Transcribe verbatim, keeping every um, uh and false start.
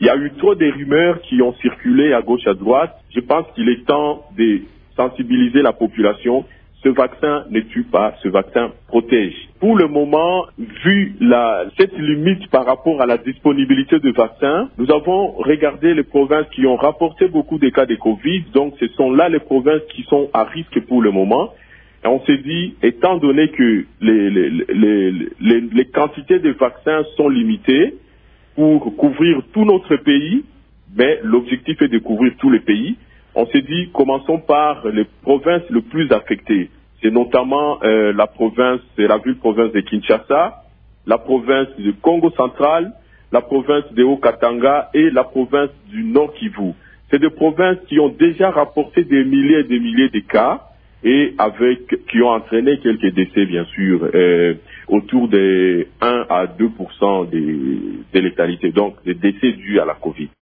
Il y a eu trop de rumeurs qui ont circulé à gauche, à droite. Je pense qu'il est temps de sensibiliser la population. Ce vaccin ne tue pas, ce vaccin protège. Pour le moment, vu la, cette limite par rapport à la disponibilité de vaccins, nous avons regardé les provinces qui ont rapporté beaucoup de cas de Covid. Donc, ce sont là les provinces qui sont à risque pour le moment. Et on s'est dit, étant donné que les, les, les, les, les quantités de vaccins sont limitées pour couvrir tout notre pays, mais l'objectif est de couvrir tous les pays, on s'est dit, commençons par les provinces les plus affectées. C'est notamment euh, la province, la ville-province de Kinshasa, la province du Congo central, la province de Haut-Katanga et la province du Nord Kivu. C'est des provinces qui ont déjà rapporté des milliers et des milliers de cas et avec qui ont entraîné quelques décès, bien sûr, euh, autour de un à deux pour cent de, de létalité, donc des décès dus à la Covid.